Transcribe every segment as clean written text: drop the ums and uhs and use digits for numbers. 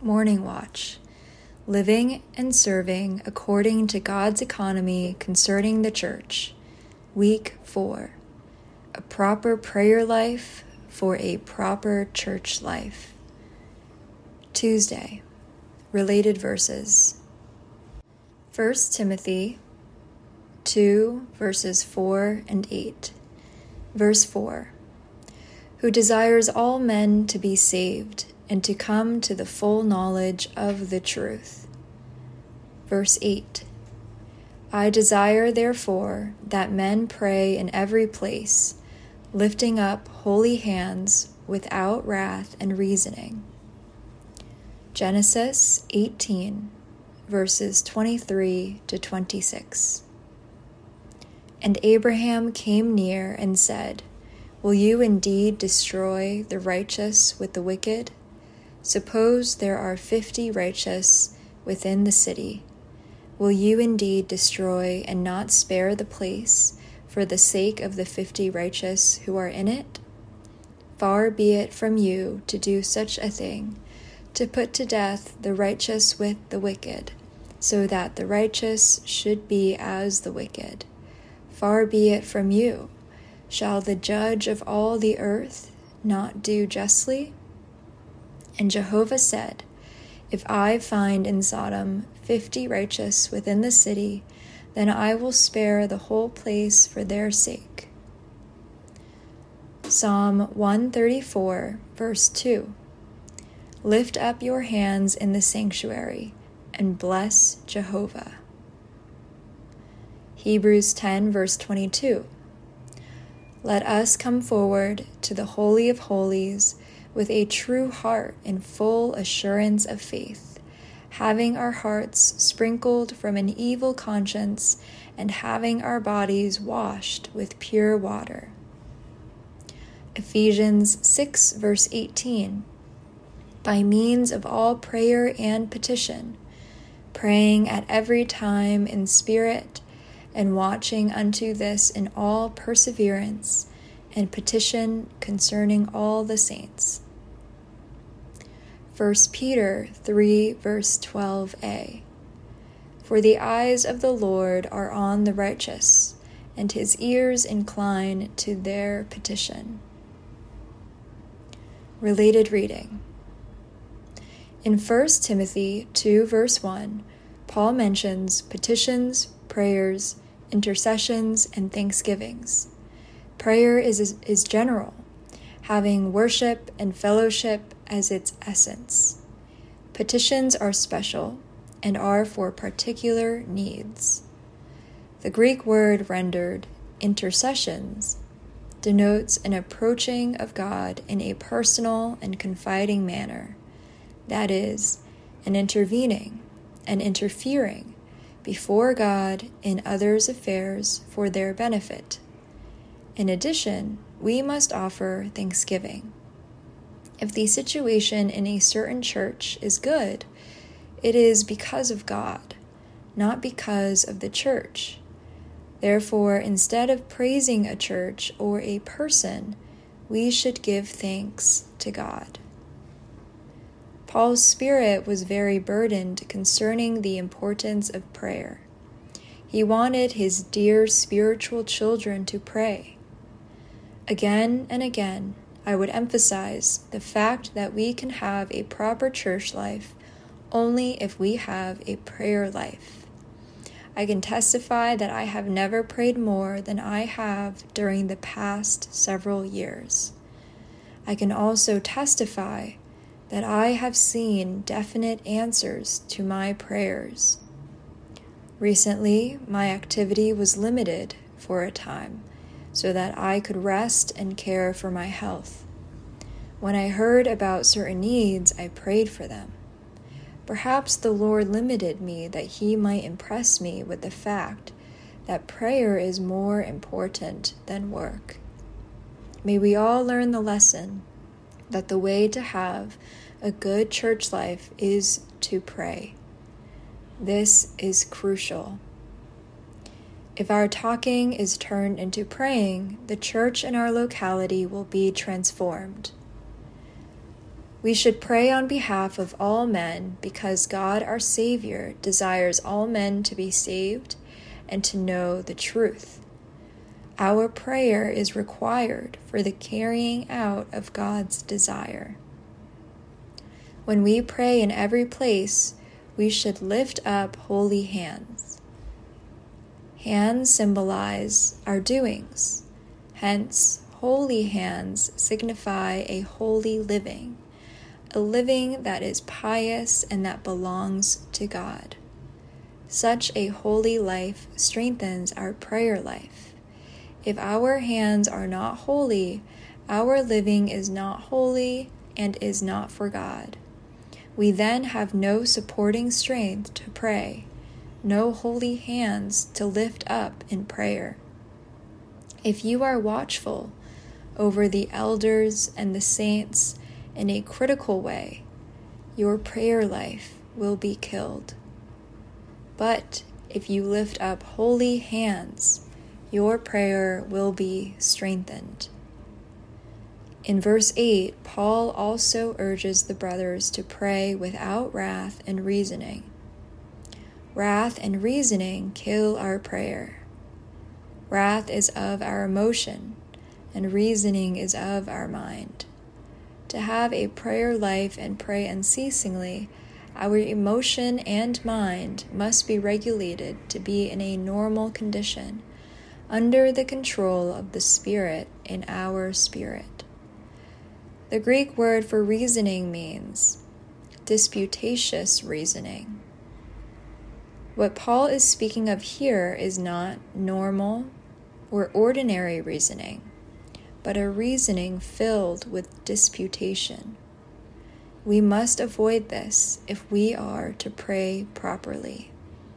Morning Watch, Living and Serving According to God's Economy Concerning the Church, Week 4, A Proper Prayer Life for a Proper Church Life. Tuesday, Related Verses. 1 Timothy 2, verses 4 and 8. Verse 4, Who desires all men to be saved and to come to the full knowledge of the truth. Verse 8, I desire, therefore, that men pray in every place, lifting up holy hands without wrath and reasoning. Genesis 18, verses 23 to 26. And Abraham came near and said, Will you indeed destroy the righteous with the wicked? Suppose there are 50 righteous within the city. Will you indeed destroy and not spare the place for the sake of the 50 righteous who are in it? Far be it from you to do such a thing, to put to death the righteous with the wicked, so that the righteous should be as the wicked. Far be it from you. Shall the judge of all the earth not do justly? And Jehovah said, If I find in Sodom 50 righteous within the city, then I will spare the whole place for their sake. Psalm 134, verse 2. Lift up your hands in the sanctuary, and bless Jehovah. Hebrews 10, verse 22. Let us come forward to the Holy of Holies with a true heart in full assurance of faith, having our hearts sprinkled from an evil conscience and having our bodies washed with pure water. Ephesians 6, verse 18. By means of all prayer and petition, praying at every time in spirit, and watching unto this in all perseverance and petition concerning all the saints. 1 Peter 3, verse 12a. For the eyes of the Lord are on the righteous, and his ears incline to their petition. Related reading. In 1 Timothy 2, verse 1, Paul mentions petitions, prayers, intercessions, and thanksgivings. Prayer is general, having worship and fellowship as its essence. Petitions are special and are for particular needs. The Greek word rendered intercessions denotes an approaching of God in a personal and confiding manner, that is, an intervening and interfering before God in others' affairs for their benefit. In addition, we must offer thanksgiving. If the situation in a certain church is good, it is because of God, not because of the church. Therefore, instead of praising a church or a person, we should give thanks to God. Paul's spirit was very burdened concerning the importance of prayer. He wanted his dear spiritual children to pray. Again and again, I would emphasize the fact that we can have a proper church life only if we have a prayer life. I can testify that I have never prayed more than I have during the past several years. I can also testify that I have seen definite answers to my prayers. Recently, my activity was limited for a time, so that I could rest and care for my health. When I heard about certain needs, I prayed for them. Perhaps the Lord limited me that He might impress me with the fact that prayer is more important than work. May we all learn the lesson that the way to have a good church life is to pray. This is crucial. If our talking is turned into praying, the church in our locality will be transformed. We should pray on behalf of all men because God our Savior desires all men to be saved and to know the truth. Our prayer is required for the carrying out of God's desire. When we pray in every place, we should lift up holy hands. Hands symbolize our doings. Hence, holy hands signify a holy living, a living that is pious and that belongs to God. Such a holy life strengthens our prayer life. If our hands are not holy, our living is not holy and is not for God. We then have no supporting strength to pray, no holy hands to lift up in prayer. If you are watchful over the elders and the saints in a critical way, your prayer life will be killed. But if you lift up holy hands, your prayer will be strengthened. In verse 8, Paul also urges the brothers to pray without wrath and reasoning. Wrath and reasoning kill our prayer. Wrath is of our emotion, and reasoning is of our mind. To have a prayer life and pray unceasingly, our emotion and mind must be regulated to be in a normal condition, under the control of the Spirit in our spirit. The Greek word for reasoning means disputatious reasoning. What Paul is speaking of here is not normal or ordinary reasoning, but a reasoning filled with disputation. We must avoid this if we are to pray properly.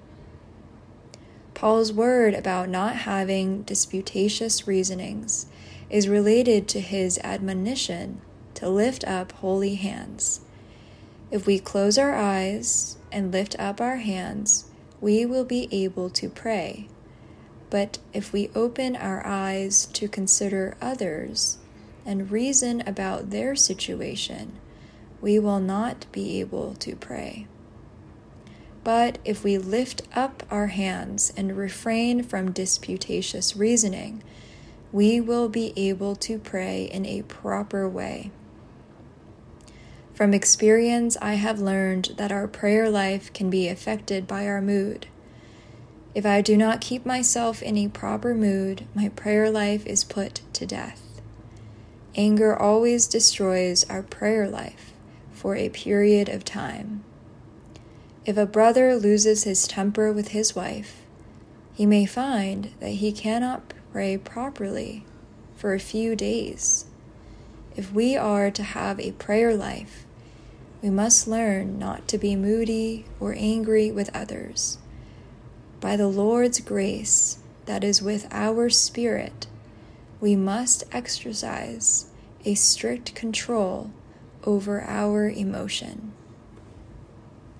Paul's word about not having disputatious reasonings is related to his admonition to lift up holy hands. If we close our eyes and lift up our hands, we will be able to pray. But if we open our eyes to consider others and reason about their situation, we will not be able to pray. But if we lift up our hands and refrain from disputatious reasoning, we will be able to pray in a proper way. From experience, I have learned that our prayer life can be affected by our mood. If I do not keep myself in a proper mood, my prayer life is put to death. Anger always destroys our prayer life for a period of time. If a brother loses his temper with his wife, he may find that he cannot pray properly for a few days. If we are to have a prayer life, we must learn not to be moody or angry with others. By the Lord's grace that is with our spirit, we must exercise a strict control over our emotion.